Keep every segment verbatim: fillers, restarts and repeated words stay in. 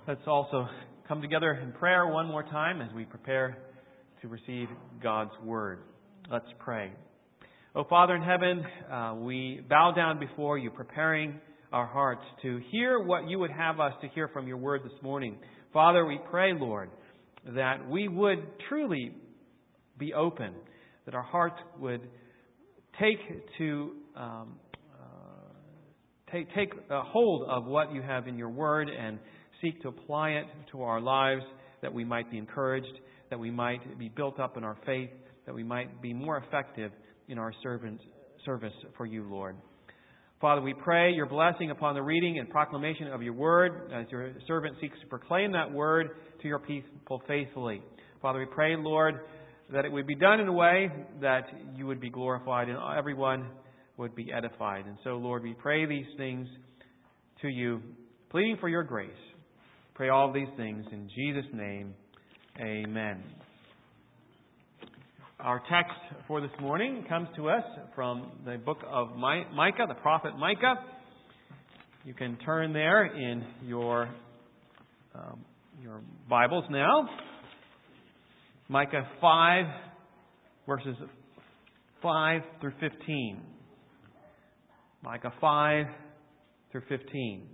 Let's also come together in prayer one more time as we prepare to receive God's Word. Let's pray. Oh, Father in heaven, uh, we bow down before you, preparing our hearts to hear what you would have us to hear from your Word this morning. Father, we pray, Lord, that we would truly be open, that our hearts would take to um, uh, take take a hold of what you have in your Word and seek to apply it to our lives, that we might be encouraged, that we might be built up in our faith, that we might be more effective in our servant service for you, Lord. Father, we pray your blessing upon the reading and proclamation of your word as your servant seeks to proclaim that word to your people faithfully. Father, we pray, Lord, that it would be done in a way that you would be glorified and everyone would be edified. And so, Lord, we pray these things to you, pleading for your grace. Pray all these things in Jesus' name. Amen. Our text for this morning comes to us from the book of Micah, the prophet Micah. You can turn there in your um, your Bibles now. Micah five, verses five through fifteen. Micah five through fifteen.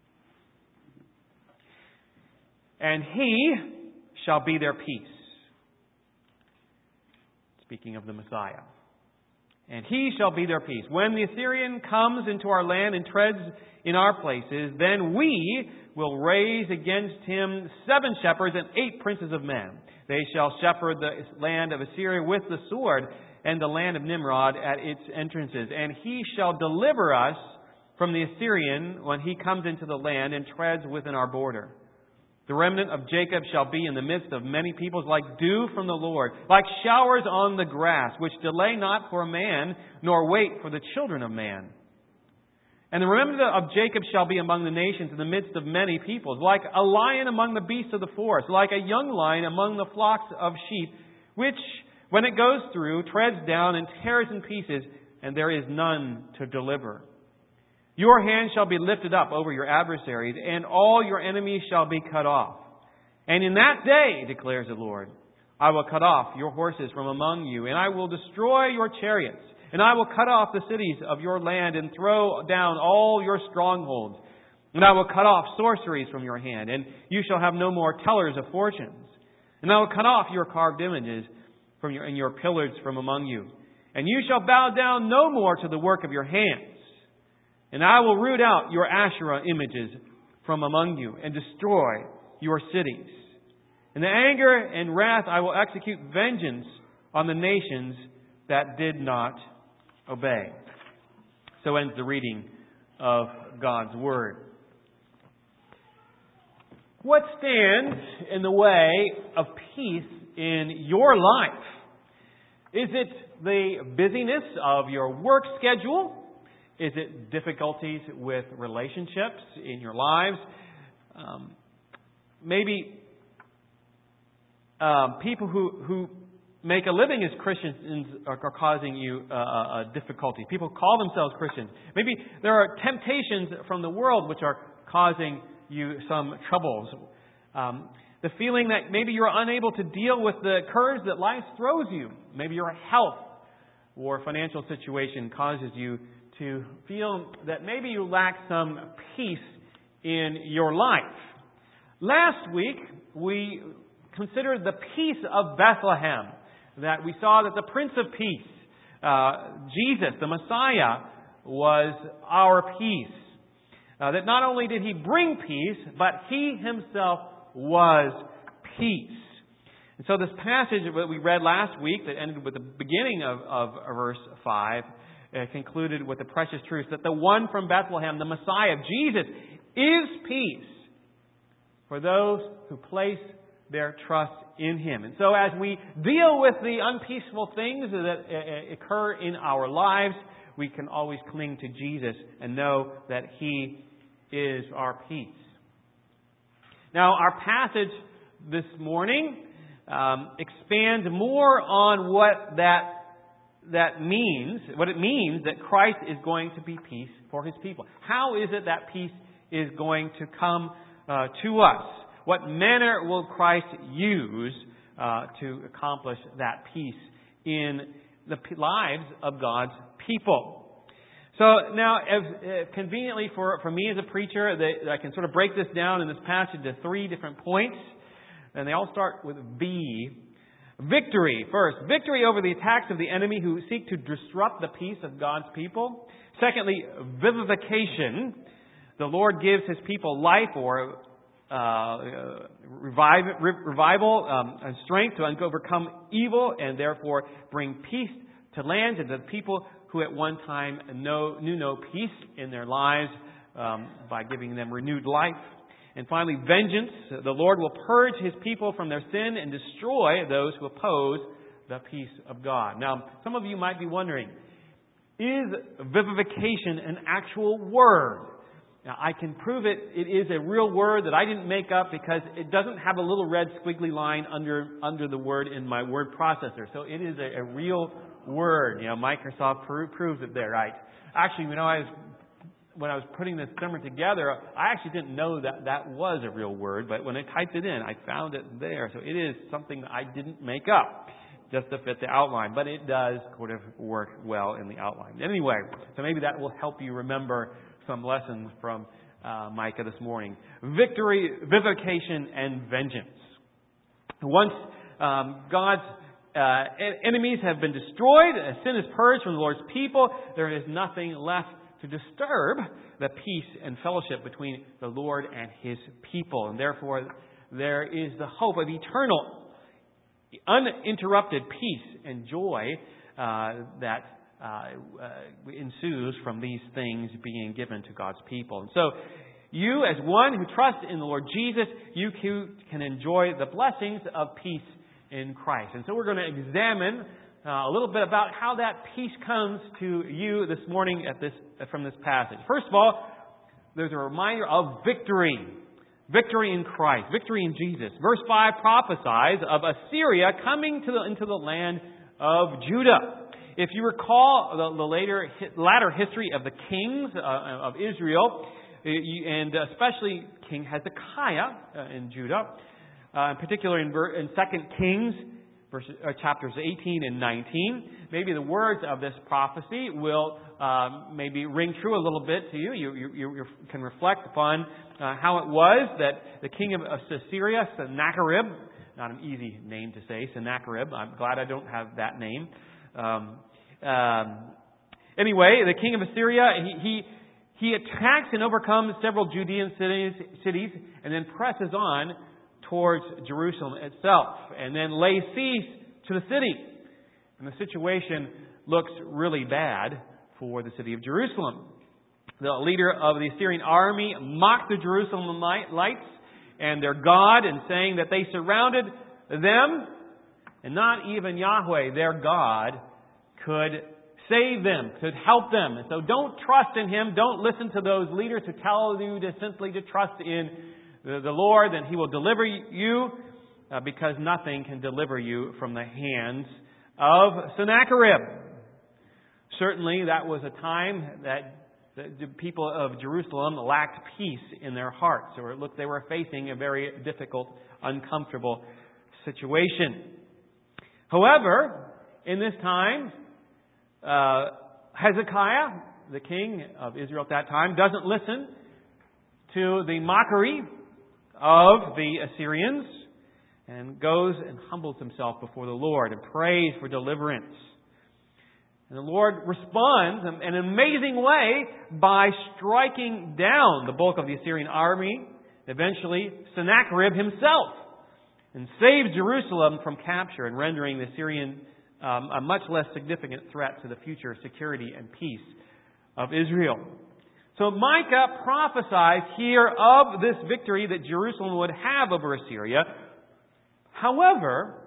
And he shall be their peace. Speaking of the Messiah. And he shall be their peace. When the Assyrian comes into our land and treads in our places, then we will raise against him seven shepherds and eight princes of men. They shall shepherd the land of Assyria with the sword, and the land of Nimrod at its entrances. And he shall deliver us from the Assyrian when he comes into the land and treads within our border. The remnant of Jacob shall be in the midst of many peoples like dew from the Lord, like showers on the grass, which delay not for a man, nor wait for the children of man. And the remnant of Jacob shall be among the nations in the midst of many peoples, like a lion among the beasts of the forest, like a young lion among the flocks of sheep, which, when it goes through, treads down and tears in pieces, and there is none to deliver. Your hand shall be lifted up over your adversaries, and all your enemies shall be cut off. And in that day, declares the Lord, I will cut off your horses from among you, and I will destroy your chariots, and I will cut off the cities of your land, and throw down all your strongholds. And I will cut off sorceries from your hand, and you shall have no more tellers of fortunes. And I will cut off your carved images from your, and your pillars from among you. And you shall bow down no more to the work of your hands. And I will root out your Asherah images from among you and destroy your cities. In the anger and wrath I will execute vengeance on the nations that did not obey. So ends the reading of God's Word. What stands in the way of peace in your life? Is it the busyness of your work schedule? Is it difficulties with relationships in your lives? Um, maybe um, people who, who make a living as Christians are, are causing you uh, uh, difficulty. People call themselves Christians. Maybe there are temptations from the world which are causing you some troubles. Um, the feeling that maybe you're unable to deal with the curves that life throws you. Maybe your health or financial situation causes you to feel that maybe you lack some peace in your life. Last week, we considered the peace of Bethlehem. That we saw that the Prince of Peace, uh, Jesus, the Messiah, was our peace. Uh, that not only did He bring peace, but He Himself was peace. And so this passage that we read last week that ended with the beginning of, of verse five uh, concluded with the precious truth that the one from Bethlehem, the Messiah, Jesus, is peace for those who place their trust in Him. And so as we deal with the unpeaceful things that uh, occur in our lives, we can always cling to Jesus and know that He is our peace. Now, our passage this morning um, expands more on what that that means, what it means that Christ is going to be peace for His people. How is it that peace is going to come uh, to us? What manner will Christ use uh, to accomplish that peace in the p- lives of God's people? So now, as, uh, conveniently for, for me as a preacher, that I can sort of break this down in this passage into three different points. And they all start with V. Victory, first. Victory over the attacks of the enemy who seek to disrupt the peace of God's people. Secondly, vivification. The Lord gives His people life or uh, revive, revival um, and strength to overcome evil and therefore bring peace to lands and to the people who at one time know, knew no peace in their lives um, by giving them renewed life. And finally, vengeance. The Lord will purge His people from their sin and destroy those who oppose the peace of God. Now, some of you might be wondering, is vivification an actual word? Now, I can prove it. It is a real word that I didn't make up because it doesn't have a little red squiggly line under under the word in my word processor. So it is a, a real word. You know, Microsoft pro- proves it there, right? Actually, you know, I was when I was putting this sermon together, I actually didn't know that that was a real word, but when I typed it in, I found it there. So it is something that I didn't make up just to fit the outline, but it does sort of work well in the outline. Anyway, so maybe that will help you remember some lessons from uh, Micah this morning. Victory, vivification, and vengeance. Once um, God's uh, enemies have been destroyed, sin is purged from the Lord's people, there is nothing left to disturb the peace and fellowship between the Lord and His people. And therefore, there is the hope of eternal, uninterrupted peace and joy uh, that uh, uh, ensues from these things being given to God's people. And so, you as one who trusts in the Lord Jesus, you can enjoy the blessings of peace in Christ. And so we're going to examine Uh, a little bit about how that peace comes to you this morning at this from this passage. First of all, there's a reminder of victory. Victory in Christ. Victory in Jesus. Verse five prophesies of Assyria coming to the, into the land of Judah. If you recall the, the later, latter history of the kings uh, of Israel, and especially King Hezekiah uh, in Judah, uh, in particular in, in Second Kings, Verses, uh, chapters eighteen and nineteen. Maybe the words of this prophecy will um, maybe ring true a little bit to you. You, you, you can reflect upon uh, how it was that the king of Assyria, Sennacherib, not an easy name to say, Sennacherib. I'm glad I don't have that name. Um, um, anyway, the king of Assyria, he, he he attacks and overcomes several Judean cities, cities, and then presses on towards Jerusalem itself, and then lays siege to the city. And the situation looks really bad for the city of Jerusalem. The leader of the Assyrian army mocked the Jerusalemites and their God in saying that they surrounded them, and not even Yahweh, their God, could save them, could help them. And so don't trust in Him. Don't listen to those leaders who tell you to simply to trust in The, the Lord, and He will deliver you uh, because nothing can deliver you from the hands of Sennacherib. Certainly, that was a time that the people of Jerusalem lacked peace in their hearts, or it looked they were facing a very difficult, uncomfortable situation. However, in this time, uh, Hezekiah, the king of Israel at that time, doesn't listen to the mockery of the Assyrians and goes and humbles himself before the Lord and prays for deliverance. And the Lord responds in an amazing way by striking down the bulk of the Assyrian army, eventually Sennacherib himself, and saves Jerusalem from capture and rendering the Assyrian um, a much less significant threat to the future security and peace of Israel. So Micah prophesies here of this victory that Jerusalem would have over Assyria. However,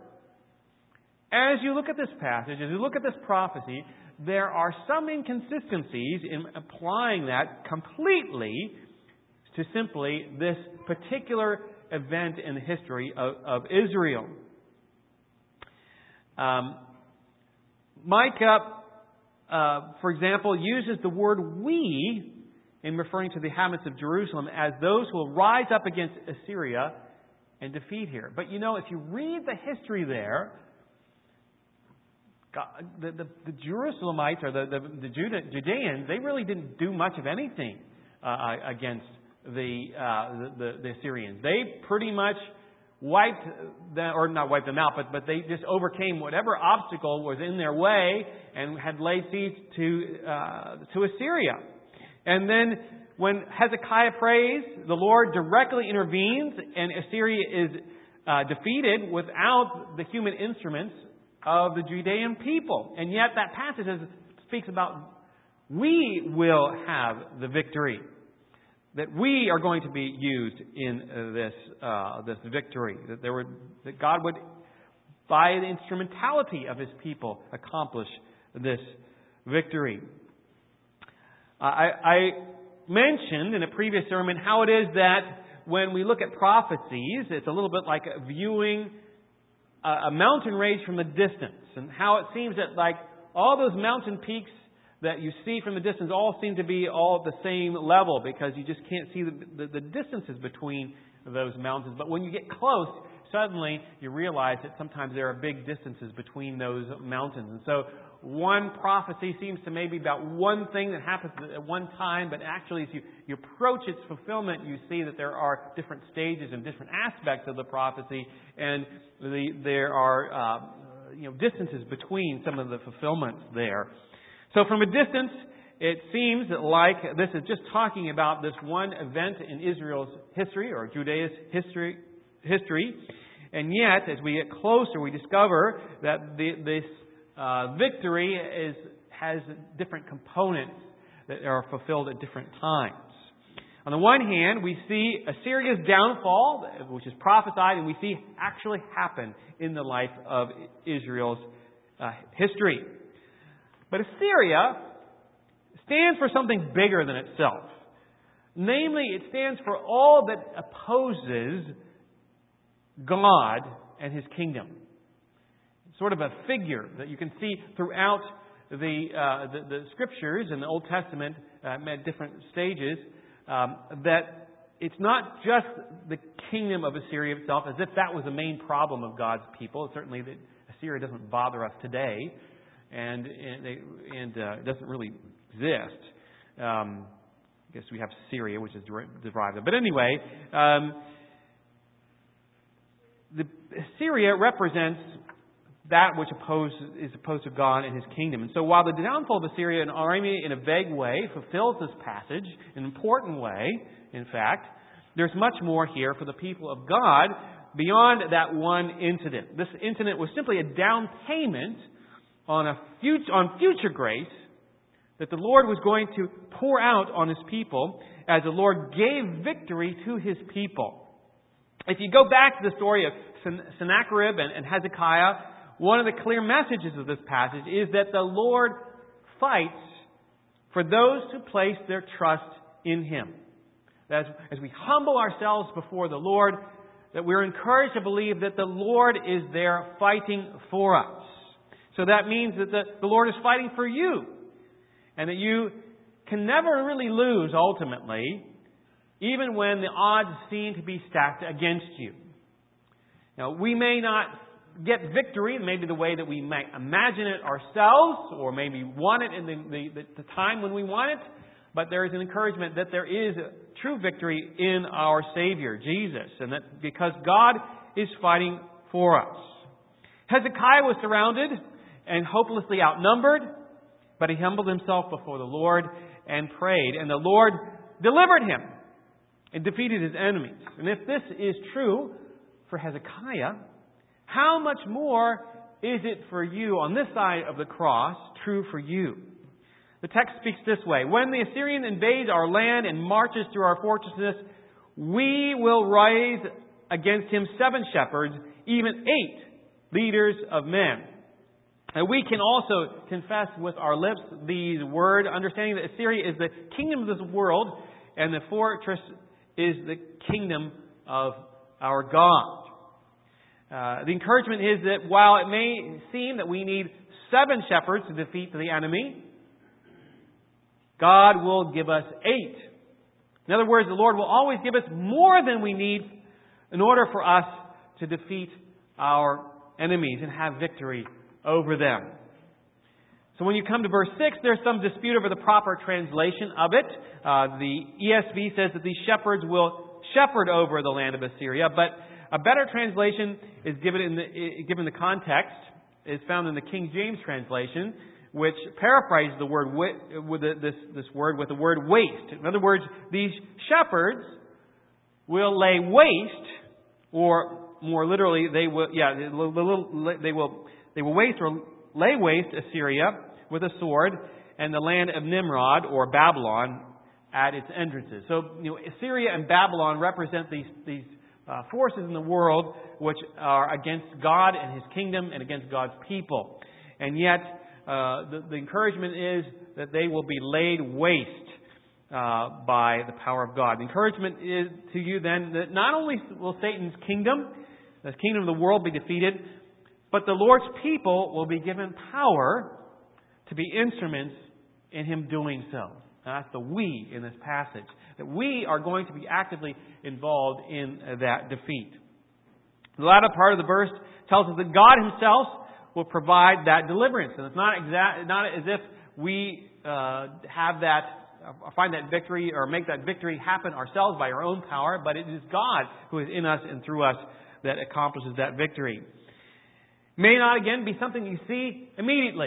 as you look at this passage, as you look at this prophecy, there are some inconsistencies in applying that completely to simply this particular event in the history of, of Israel. Um, Micah, uh, for example, uses the word "we" in referring to the inhabitants of Jerusalem as those who will rise up against Assyria and defeat here. But you know, if you read the history there, God, the, the, the Jerusalemites or the, the, the Juda, Judeans, they really didn't do much of anything uh, against the, uh, the, the the Assyrians. They pretty much wiped them, or not wiped them out, but, but they just overcame whatever obstacle was in their way and had laid siege to uh, to Assyria. And then when Hezekiah prays, the Lord directly intervenes, and Assyria is uh, defeated without the human instruments of the Judean people. And yet that passage speaks about we will have the victory. That we are going to be used in uh, this uh, this victory. That there would that God would, by the instrumentality of His people, accomplish this victory. Uh, I, I mentioned in a previous sermon how it is that when we look at prophecies, it's a little bit like viewing a, a mountain range from a distance, and how it seems that like all those mountain peaks that you see from the distance all seem to be all at the same level because you just can't see the, the, the distances between those mountains. But when you get close, suddenly you realize that sometimes there are big distances between those mountains. And so one prophecy seems to maybe about one thing that happens at one time, but actually as you, you approach its fulfillment, you see that there are different stages and different aspects of the prophecy, and the, there are uh, you know distances between some of the fulfillments there. So from a distance, it seems like this is just talking about this one event in Israel's history, or Judea's history. history. And yet, as we get closer, we discover that the, this uh, victory is, has different components that are fulfilled at different times. On the one hand, we see Assyria's downfall, which is prophesied, and we see actually happen in the life of Israel's uh, history. But Assyria stands for something bigger than itself. Namely, it stands for all that opposes God and His kingdom. Sort of a figure that you can see throughout the uh, the, the Scriptures in the Old Testament uh, at different stages, um, that it's not just the kingdom of Assyria itself, as if that was the main problem of God's people. Certainly, that Assyria doesn't bother us today. And and, they, and uh, it doesn't really exist. Um, I guess we have Syria, which is derived. But anyway, um, the Syria represents that which opposes, is opposed to God and His kingdom. And so while the downfall of Assyria and Armenia in a vague way fulfills this passage, an important way, in fact, there's much more here for the people of God beyond that one incident. This incident was simply a down payment on a future, on future grace that the Lord was going to pour out on His people as the Lord gave victory to His people. If you go back to the story of Sennacherib and Hezekiah, one of the clear messages of this passage is that the Lord fights for those who place their trust in Him. As, as we humble ourselves before the Lord, that we're encouraged to believe that the Lord is there fighting for us. So that means that the, the Lord is fighting for you. And that you can never really lose, ultimately, even when the odds seem to be stacked against you. Now, we may not get victory, maybe the way that we might imagine it ourselves, or maybe want it in the, the, the time when we want it, but there is an encouragement that there is true victory in our Savior, Jesus, and that because God is fighting for us. Hezekiah was surrounded and hopelessly outnumbered, but he humbled himself before the Lord and prayed, and the Lord delivered him and defeated his enemies. And if this is true for Hezekiah, how much more is it for you on this side of the cross, true for you? The text speaks this way: when the Assyrian invades our land and marches through our fortresses, we will rise against him seven shepherds, even eight leaders of men. And we can also confess with our lips these words, understanding that Assyria is the kingdom of this world, and the fortress is the kingdom of our God. Uh, the encouragement is that while it may seem that we need seven shepherds to defeat the enemy, God will give us eight. In other words, the Lord will always give us more than we need in order for us to defeat our enemies and have victory over them. So when you come to verse six, there's some dispute over the proper translation of it. Uh, the E S V says that these shepherds will shepherd over the land of Assyria, but a better translation is given in the, given the context, is found in the King James translation, which paraphrases the word with this this word with the word waste. In other words, these shepherds will lay waste, or more literally, they will yeah they will they will waste or lay waste Assyria with a sword, and the land of Nimrod or Babylon at its entrances. So, you know, Assyria and Babylon represent these these uh, forces in the world which are against God and His kingdom and against God's people, and yet uh, the, the encouragement is that they will be laid waste uh, by the power of God. The encouragement is to you then that not only will Satan's kingdom, the kingdom of the world, be defeated, but the Lord's people will be given power to be instruments in Him doing so. Now, that's the we in this passage. That we are going to be actively involved in that defeat. The latter part of the verse tells us that God Himself will provide that deliverance. And it's not exact, not as if we uh, have that, uh, find that victory or make that victory happen ourselves by our own power, but it is God who is in us and through us that accomplishes that victory. May not, again, be something you see immediately.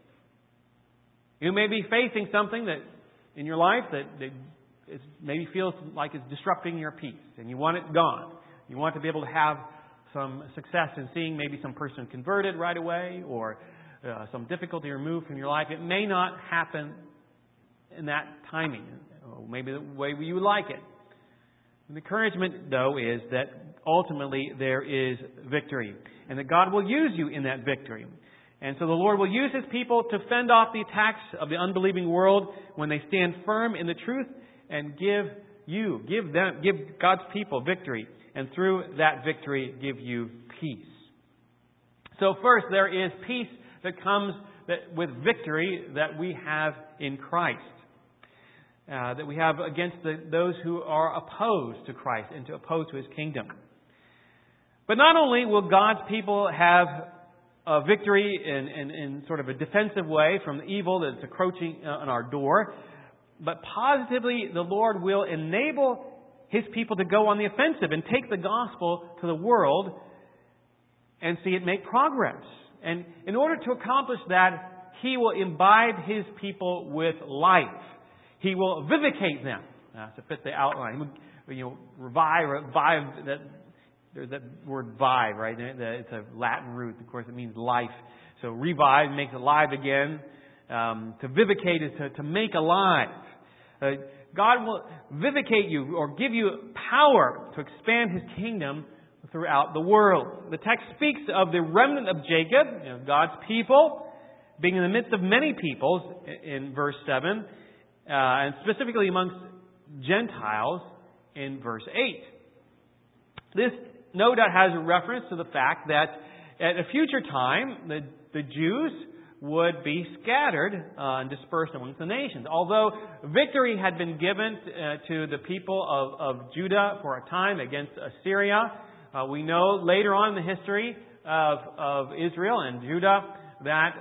You may be facing something that in your life that, that is, maybe feels like it's disrupting your peace, and you want it gone. You want to be able to have some success in seeing maybe some person converted right away, or uh, some difficulty removed from your life. It may not happen in that timing, or maybe the way you would like it. The encouragement, though, is that ultimately there is victory, and that God will use you in that victory. And so the Lord will use His people to fend off the attacks of the unbelieving world when they stand firm in the truth and give you, give them, give God's people victory. And through that victory, give you peace. So first, there is peace that comes that, with victory that we have in Christ. Uh, that we have against the, those who are opposed to Christ and to oppose to His kingdom. But not only will God's people have a victory in, in, in sort of a defensive way from the evil that's encroaching on our door, but positively the Lord will enable His people to go on the offensive and take the gospel to the world and see it make progress. And in order to accomplish that, He will imbibe His people with life. He will vivicate them. Uh, to fit the outline. You know, revive, revive that. There's that word vive, right? It's a Latin root. Of course, it means life. So revive makes alive again. Um, to vivicate is to, to make alive. Uh, God will vivicate you or give you power to expand His kingdom throughout the world. The text speaks of the remnant of Jacob, you know, God's people, being in the midst of many peoples in verse seven, uh, and specifically amongst Gentiles in verse eight. This no doubt has a reference to the fact that at a future time, the, the Jews would be scattered uh, and dispersed amongst the nations. Although victory had been given uh, to the people of, of Judah for a time against Assyria, uh, we know later on in the history of, of Israel and Judah that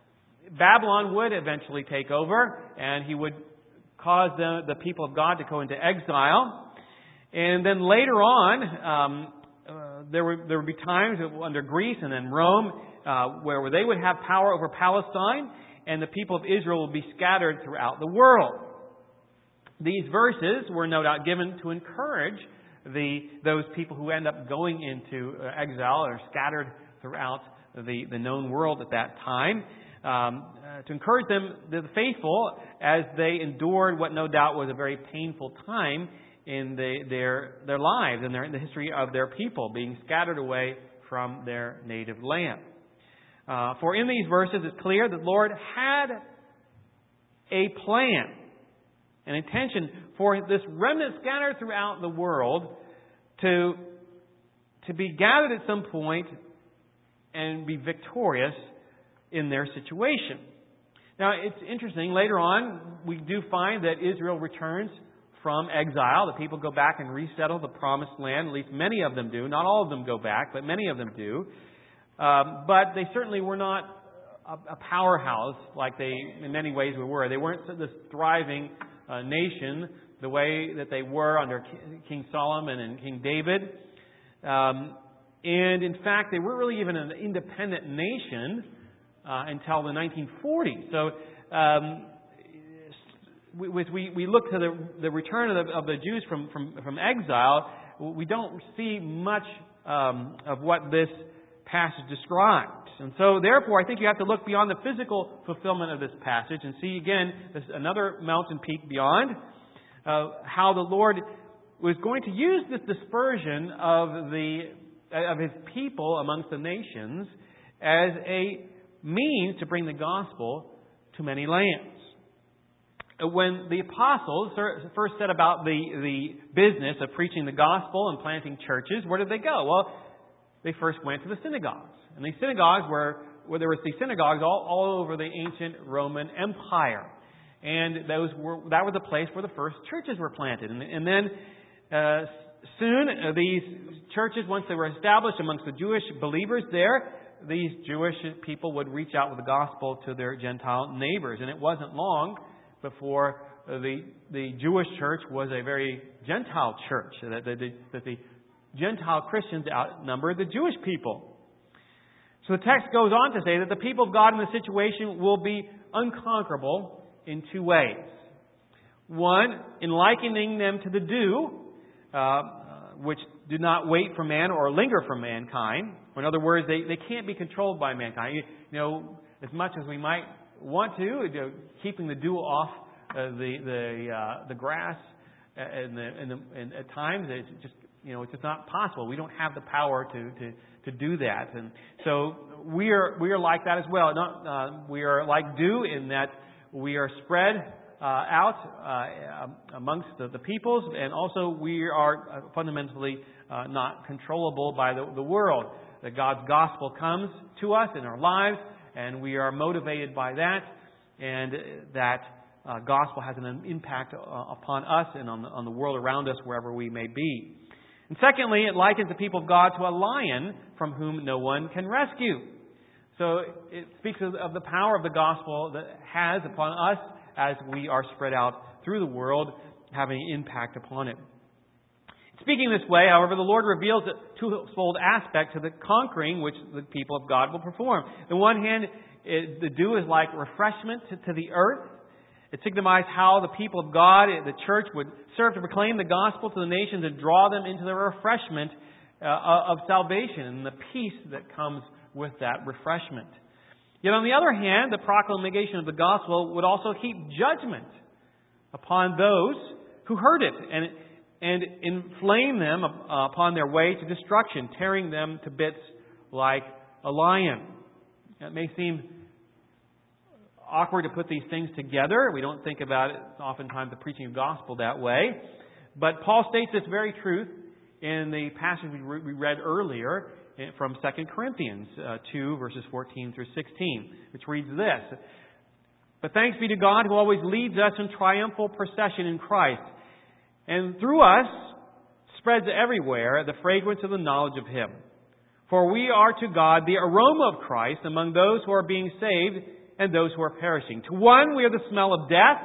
Babylon would eventually take over, and he would cause the, the people of God to go into exile. And then later on, um, uh, there would there would be times under Greece and then Rome uh, where they would have power over Palestine, and the people of Israel would be scattered throughout the world. These verses were no doubt given to encourage the those people who end up going into exile or scattered throughout the, the known world at that time, um, uh, to encourage them, the faithful, as they endured what no doubt was a very painful time in the, their their lives and their, in the history of their people, being scattered away from their native land. Uh, for in these verses it's clear that the Lord had a plan, an intention for this remnant scattered throughout the world to, to be gathered at some point and be victorious in their situation. Now, it's interesting. Later on, we do find that Israel returns from exile. The people go back and resettle the promised land. At least many of them do. Not all of them go back, but many of them do. Um, but they certainly were not a, a powerhouse like they, in many ways, were. They weren't this thriving uh, nation the way that they were under King Solomon and King David. Um, and in fact, they weren't really even an independent nation uh, until the nineteen forties. So um, we, we, we look to the, the return of the, of the Jews from, from, from exile. We don't see much um, of what this passage describes. And so, therefore, I think you have to look beyond the physical fulfillment of this passage and see, again, this another mountain peak beyond, uh, how the Lord was going to use this dispersion of the of His people amongst the nations as a means to bring the gospel to many lands. When the apostles first set about the, the business of preaching the gospel and planting churches, where did they go? Well, they first went to the synagogues. And these synagogues were, where there were these synagogues all, all over the ancient Roman Empire. And those were that was the place where the first churches were planted. And, and then uh, soon uh, these churches, once they were established amongst the Jewish believers there, these Jewish people would reach out with the gospel to their Gentile neighbors. And it wasn't long before the the Jewish church was a very Gentile church, that the, that the Gentile Christians outnumbered the Jewish people. So the text goes on to say that the people of God in this situation will be unconquerable in two ways. One, in likening them to the dew, uh, which do not wait for man or linger for mankind. In other words, they, they can't be controlled by mankind. You, you know, as much as we might want to, you know, keeping the dew off uh, the the uh, the grass and, the, and, the, and at times it's just you know it's just not possible. We don't have the power to to, to do that, and so we are we are like that as well. Not uh, we are like dew in that we are spread uh, out uh, amongst the, the peoples, and also we are fundamentally uh, not controllable by the, the world. That God's gospel comes to us in our lives, and we are motivated by that, and that uh, gospel has an impact uh, upon us and on the, on the world around us, wherever we may be. And secondly, it likens the people of God to a lion from whom no one can rescue. So it speaks of, of the power of the gospel that has upon us as we are spread out through the world, having an impact upon it. Speaking this way, however, the Lord reveals a twofold aspect to the conquering which the people of God will perform. On the one hand, it, the dew is like refreshment to, to the earth. It signifies how the people of God, the church, would serve to proclaim the gospel to the nations and draw them into the refreshment uh, of salvation and the peace that comes with that refreshment. Yet on the other hand, the proclamation of the gospel would also heap judgment upon those who heard it and and inflame them upon their way to destruction, tearing them to bits like a lion. It may seem awkward to put these things together. We don't think about it oftentimes the preaching of gospel that way. But Paul states this very truth in the passage we read earlier from Second Corinthians two, verses fourteen through sixteen, which reads this: "But thanks be to God who always leads us in triumphal procession in Christ, and through us spreads everywhere the fragrance of the knowledge of Him. For we are to God the aroma of Christ among those who are being saved and those who are perishing. To one we are the smell of death,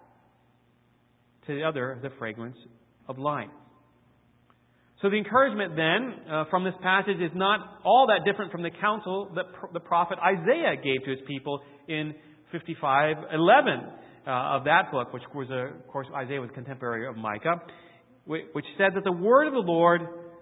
to the other the fragrance of life." So the encouragement then uh, from this passage is not all that different from the counsel that pr- the prophet Isaiah gave to his people in fifty-five eleven. Uh, of that book, which was, a, of course, Isaiah was a contemporary of Micah, which said that the word of the Lord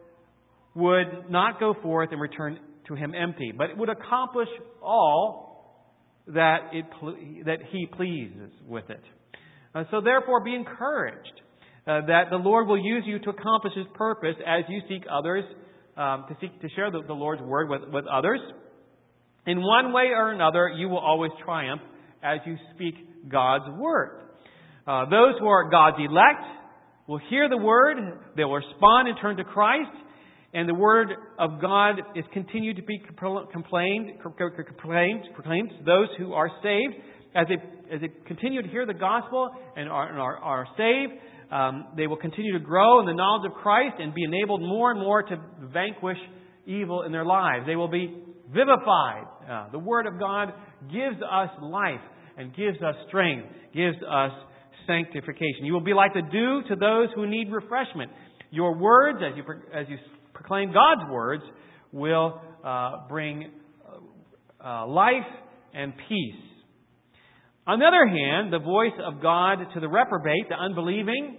would not go forth and return to Him empty, but it would accomplish all that it that He pleases with it. Uh, so therefore, be encouraged uh, that the Lord will use you to accomplish His purpose as you seek others, um, to seek to share the, the Lord's word with, with others. In one way or another, you will always triumph as you speak God's Word. Uh, those who are God's elect will hear the Word, they will respond and turn to Christ, and the Word of God is continued to be complained, proclaimed, proclaimed to those who are saved. As they, as they continue to hear the gospel and are, and are, are saved, um, they will continue to grow in the knowledge of Christ and be enabled more and more to vanquish evil in their lives. They will be vivified. Uh, the Word of God gives us life and gives us strength, gives us sanctification. You will be like the dew to those who need refreshment. Your words, as you as you proclaim God's words, will uh, bring uh, life and peace. On the other hand, the voice of God to the reprobate, the unbelieving,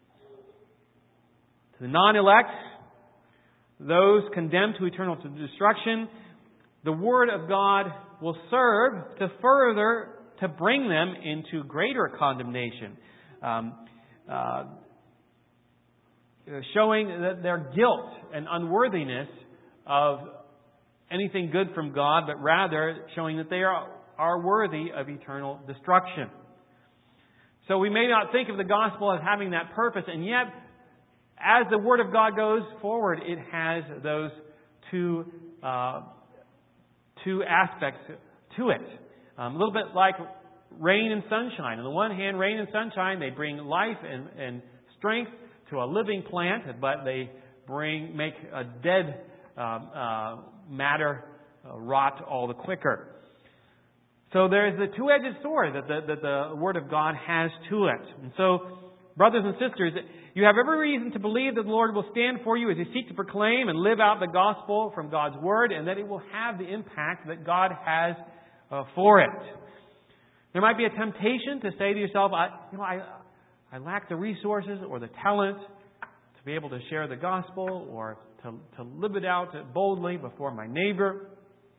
to the non-elect, those condemned to eternal destruction, the Word of God will serve to further, to bring them into greater condemnation, um, uh, showing that their guilt and unworthiness of anything good from God, but rather showing that they are, are worthy of eternal destruction. So we may not think of the gospel as having that purpose, and yet, as the Word of God goes forward, it has those two uh, two aspects to it. Um, a little bit like rain and sunshine. On the one hand, rain and sunshine, they bring life and, and strength to a living plant, but they bring make a dead um, uh, matter uh, rot all the quicker. So there's the two-edged sword that the, that the Word of God has to it. And so, brothers and sisters, you have every reason to believe that the Lord will stand for you as you seek to proclaim and live out the gospel from God's Word, and that it will have the impact that God has uh, for it. There might be a temptation to say to yourself, I, you know, I, I lack the resources or the talent to be able to share the gospel or to, to live it out boldly before my neighbor.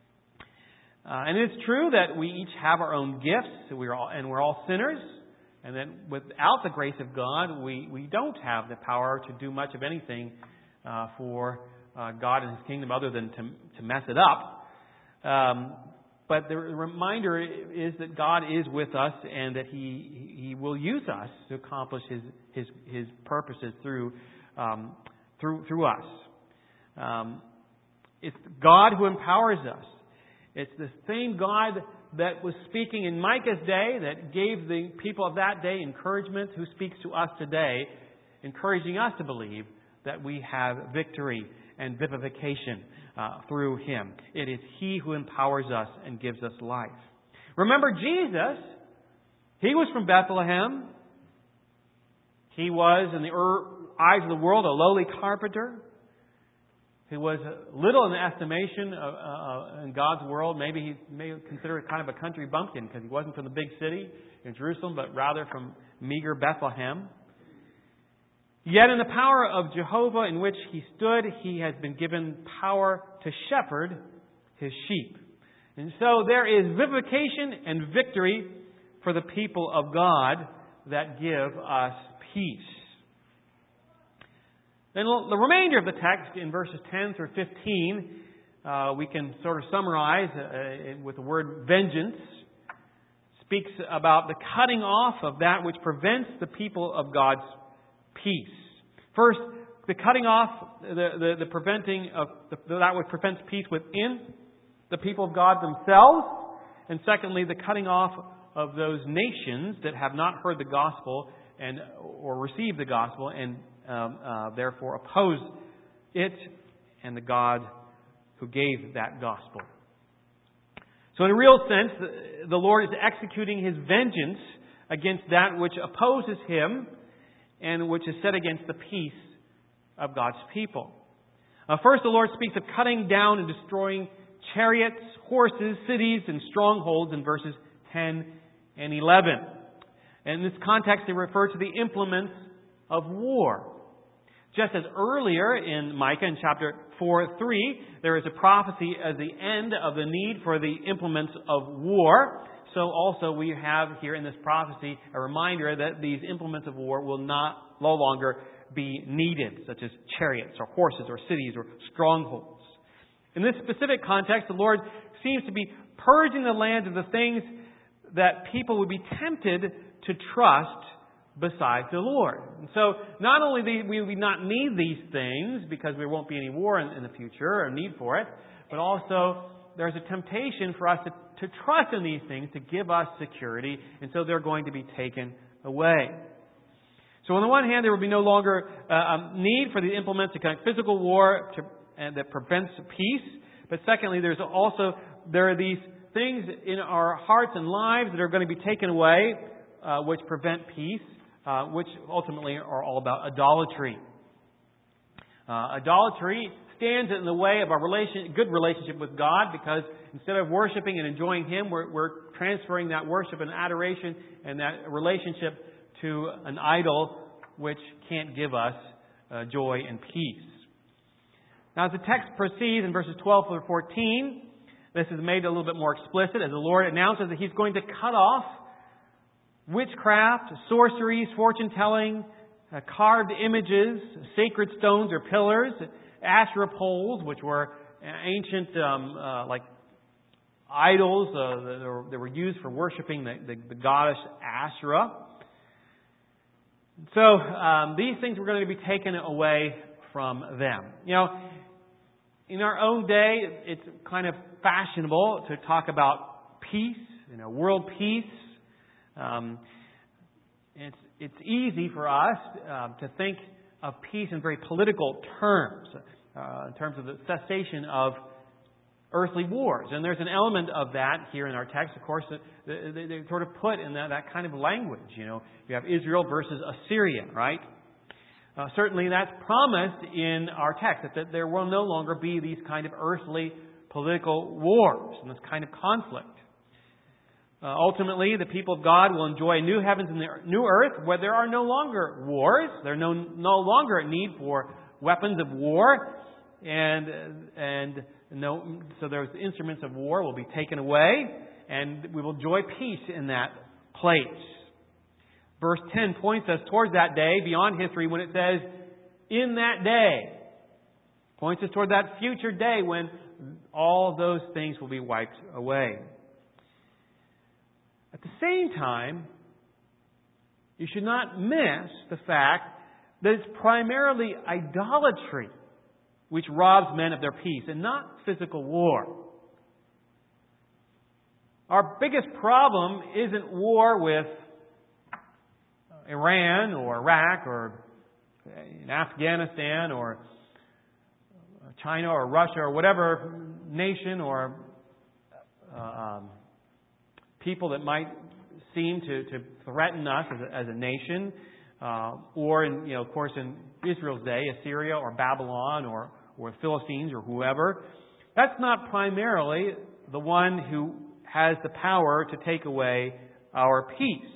Uh, and it's true that we each have our own gifts, we're all, and we're all sinners. And that without the grace of God, we, we don't have the power to do much of anything uh, for uh, God and His kingdom other than to, to mess it up. Um, but the reminder is that God is with us and that He He will use us to accomplish His His, his purposes through um, through through us. Um, it's God who empowers us. It's the same God that was speaking in Micah's day, that gave the people of that day encouragement, who speaks to us today, encouraging us to believe that we have victory and vivification uh, through Him. It is He who empowers us and gives us life. Remember Jesus, He was from Bethlehem. He was, in the eyes of the world, a lowly carpenter. He was little in the estimation of, uh, in God's world. Maybe he may consider it kind of a country bumpkin because he wasn't from the big city in Jerusalem, but rather from meager Bethlehem. Yet in the power of Jehovah in which he stood, he has been given power to shepherd his sheep. And so there is vivification and victory for the people of God that give us peace. Then the remainder of the text in verses ten through fifteen, uh, we can sort of summarize uh, with the word vengeance. Speaks about the cutting off of that which prevents the people of God's peace. First, the cutting off, the, the, the preventing of the, that which prevents peace within the people of God themselves. And secondly, the cutting off of those nations that have not heard the gospel and or received the gospel and Um, uh, therefore oppose it and the God who gave that gospel. So in a real sense, the, the Lord is executing His vengeance against that which opposes Him and which is set against the peace of God's people. Uh, first, the Lord speaks of cutting down and destroying chariots, horses, cities, and strongholds in verses ten and eleven. And in this context, they refer to the implements of war. Just as earlier in Micah in chapter four three, there is a prophecy as the end of the need for the implements of war. So also we have here in this prophecy a reminder that these implements of war will not no longer be needed, such as chariots or horses or cities or strongholds. In this specific context, the Lord seems to be purging the land of the things that people would be tempted to trust besides the Lord. And so not only do we not need these things because there won't be any war in, in the future or need for it, but also there's a temptation for us to, to trust in these things to give us security, and so they're going to be taken away. So on the one hand, there will be no longer uh, a need for the implements to conduct physical war to, and that prevents peace. But secondly, there's also there are these things in our hearts and lives that are going to be taken away, uh, which prevent peace, uh, which ultimately are all about idolatry. Uh, idolatry stands in the way of our relation, good relationship with God, because instead of worshiping and enjoying Him, we're, we're transferring that worship and adoration and that relationship to an idol which can't give us uh, joy and peace. Now, as the text proceeds in verses twelve through fourteen, this is made a little bit more explicit as the Lord announces that He's going to cut off witchcraft, sorceries, fortune-telling, uh, carved images, sacred stones or pillars, Asherah poles, which were ancient um, uh, like idols uh, that, were, that were used for worshiping the, the, the goddess Asherah. So um, these things were going to be taken away from them. You know, in our own day, it's kind of fashionable to talk about peace, you know, world peace. Um, it's it's easy for us uh, to think of peace in very political terms, uh, in terms of the cessation of earthly wars. And there's an element of that here in our text, of course, that they, they sort of put in that, that kind of language. You know, you have Israel versus Assyria, right? Uh, certainly that's promised in our text, that, that there will no longer be these kind of earthly political wars and this kind of conflict. Uh, ultimately, the people of God will enjoy new heavens and the new earth where there are no longer wars. There are no, no longer a need for weapons of war. And and no, so those instruments of war will be taken away, and we will enjoy peace in that place. Verse ten points us towards that day beyond history when it says, in that day. Points us toward that future day when all those things will be wiped away. At the same time, you should not miss the fact that it's primarily idolatry which robs men of their peace, and not physical war. Our biggest problem isn't war with Iran or Iraq or Afghanistan or China or Russia or whatever nation or uh, um, people that might seem to, to threaten us as a, as a nation, uh, or in, you know, of course, in Israel's day, Assyria or Babylon or or Philistines or whoever. That's not primarily the one who has the power to take away our peace.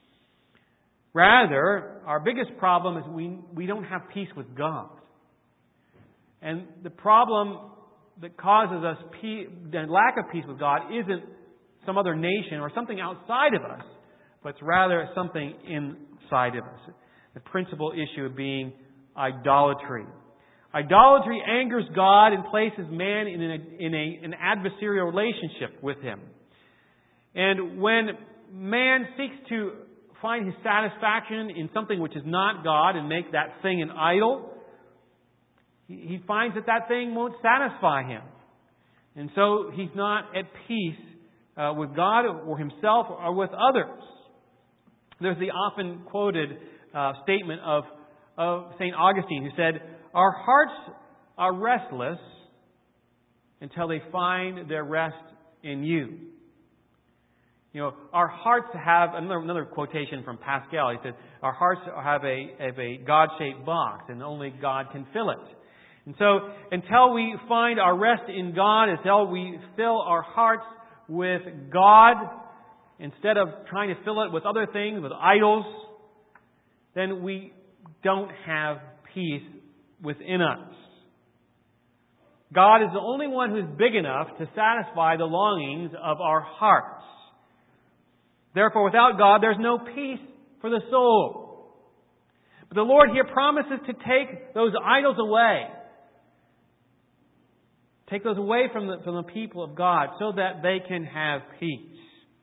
Rather, our biggest problem is we we don't have peace with God. And the problem that causes us peace, the lack of peace with God isn't some other nation or something outside of us, but it's rather something inside of us. The principal issue being idolatry. Idolatry angers God and places man in, a, in a, an adversarial relationship with Him. And when man seeks to find his satisfaction in something which is not God and make that thing an idol, he finds that that thing won't satisfy him. And so he's not at peace uh, with God or himself or with others. There's the often quoted uh, statement of, of Saint Augustine, who said, "Our hearts are restless until they find their rest in you." You know, our hearts have, another, another quotation from Pascal, he said, our hearts have a, have a God-shaped box and only God can fill it. And so, until we find our rest in God, until we fill our hearts with God, instead of trying to fill it with other things, with idols, then we don't have peace within us. God is the only one who's big enough to satisfy the longings of our hearts. Therefore, without God, there's no peace for the soul. But the Lord here promises to take those idols away. Take those away from the, from the people of God so that they can have peace.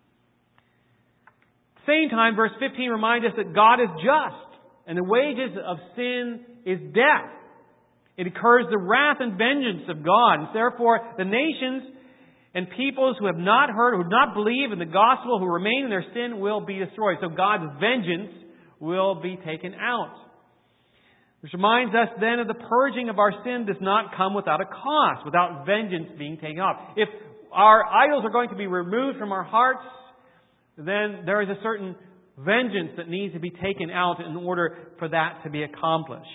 At the same time, verse fifteen reminds us that God is just, and the wages of sin is death. It incurs the wrath and vengeance of God. And therefore, the nations and peoples who have not heard, who do not believe in the gospel, who remain in their sin, will be destroyed. So God's vengeance will be taken out. This reminds us then of the purging of our sin does not come without a cost, without vengeance being taken off. If our idols are going to be removed from our hearts, then there is a certain vengeance that needs to be taken out in order for that to be accomplished.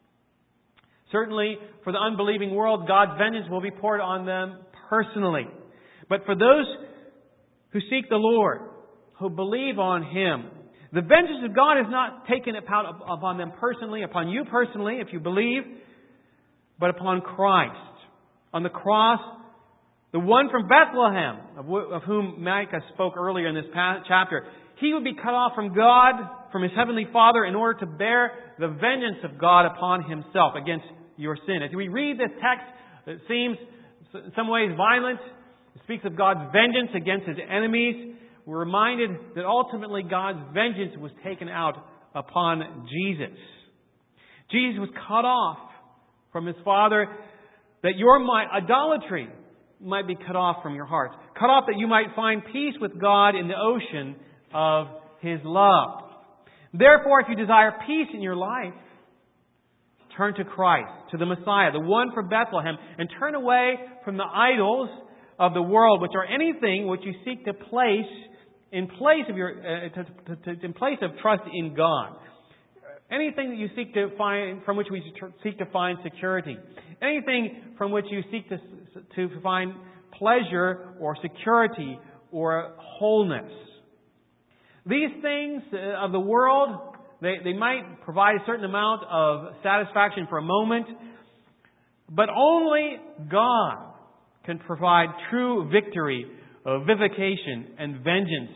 Certainly, for the unbelieving world, God's vengeance will be poured on them personally. But for those who seek the Lord, who believe on Him, the vengeance of God is not taken upon them personally, upon you personally, if you believe, but upon Christ. On the cross, the one from Bethlehem, of whom Micah spoke earlier in this chapter, He would be cut off from God, from His Heavenly Father, in order to bear the vengeance of God upon Himself against your sin. As we read this text, it seems in some ways violent. It speaks of God's vengeance against His enemies. We're reminded that ultimately God's vengeance was taken out upon Jesus. Jesus was cut off from His Father that your idolatry might be cut off from your heart. Cut off that you might find peace with God in the ocean of His love. Therefore, if you desire peace in your life, turn to Christ, to the Messiah, the one from Bethlehem, and turn away from the idols of the world, which are anything which you seek to place in place of your uh, to, to, to, in place of trust in God. Anything that you seek to find, from which we seek to find security. Anything from which you seek to to find pleasure or security or wholeness. These things of the world, they, they might provide a certain amount of satisfaction for a moment, but only God can provide true victory, uh, vivification, and vengeance,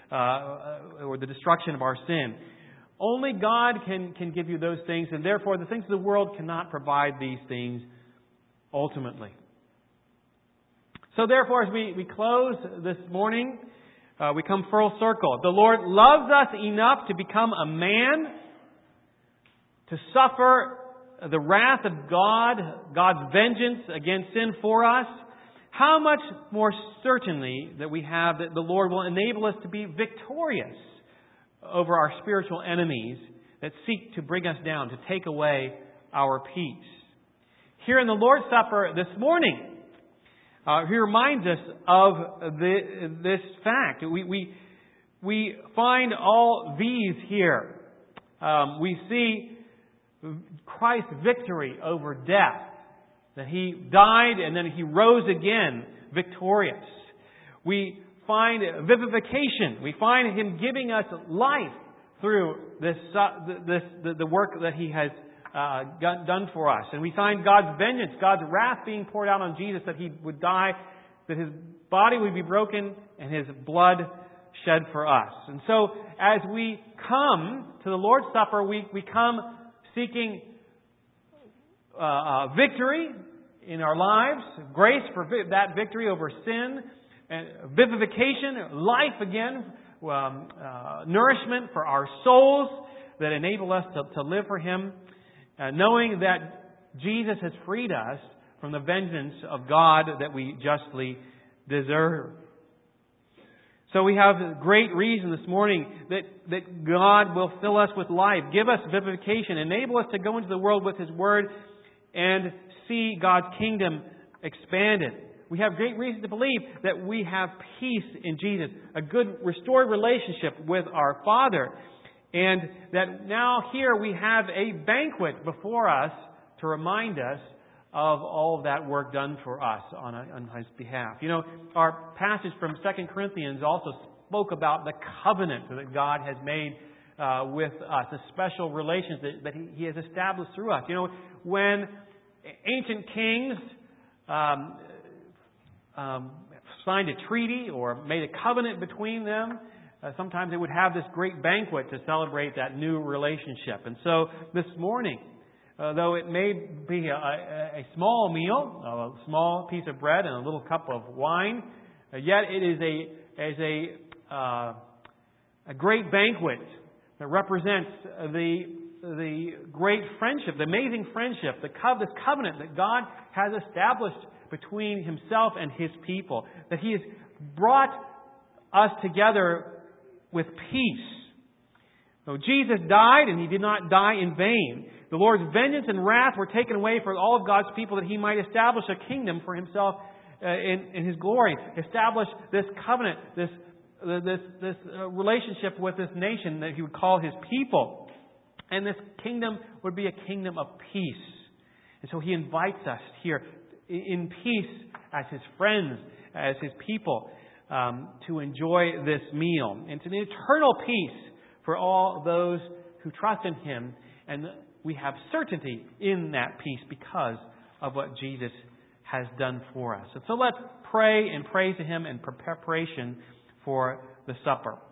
uh, or the destruction of our sin. Only God can, can give you those things, and therefore the things of the world cannot provide these things ultimately. So therefore, as we, we close this morning, uh, we come full circle. The Lord loves us enough to become a man, to suffer the wrath of God, God's vengeance against sin for us. How much more certainly that we have that the Lord will enable us to be victorious over our spiritual enemies that seek to bring us down, to take away our peace. Here in the Lord's Supper this morning, uh, He reminds us of the, this fact. We, we, we find all these here. Um, we see Christ's victory over death, that He died and then He rose again victorious. We find vivification. We find Him giving us life through this, uh, this the, the work that He has uh, done for us. And we find God's vengeance, God's wrath being poured out on Jesus, that He would die, that His body would be broken, and His blood shed for us. And so, as we come to the Lord's Supper, we, we come seeking uh, uh, victory in our lives, grace for vi- that victory over sin, and vivification, life again, um, uh, nourishment for our souls that enable us to, to live for Him, uh, knowing that Jesus has freed us from the vengeance of God that we justly deserve. So we have great reason this morning that, that God will fill us with life, give us vivification, enable us to go into the world with His Word and see God's kingdom expanded. We have great reason to believe that we have peace in Jesus, a good restored relationship with our Father, and that now here we have a banquet before us to remind us of all of that work done for us on, a, on His behalf. You know, our passage from Second Corinthians also spoke about the covenant that God has made uh, with us, the special relations that, that he, he has established through us. You know, when ancient kings um, um, signed a treaty or made a covenant between them, uh, sometimes they would have this great banquet to celebrate that new relationship. And so this morning, Uh, though it may be a, a, a small meal, a small piece of bread and a little cup of wine, uh, yet it is a as a uh, a great banquet that represents the the great friendship, the amazing friendship, the co- this covenant that God has established between Himself and His people, that He has brought us together with peace. So Jesus died, and He did not die in vain. The Lord's vengeance and wrath were taken away for all of God's people, that He might establish a kingdom for Himself uh, in, in His glory. Establish this covenant, this uh, this this uh, relationship with this nation that He would call His people. And this kingdom would be a kingdom of peace. And so He invites us here in peace as His friends, as His people, um, to enjoy this meal. And it's an eternal peace for all those who trust in Him. And we have certainty in that peace because of what Jesus has done for us. And so let's pray and praise to Him in preparation for the supper.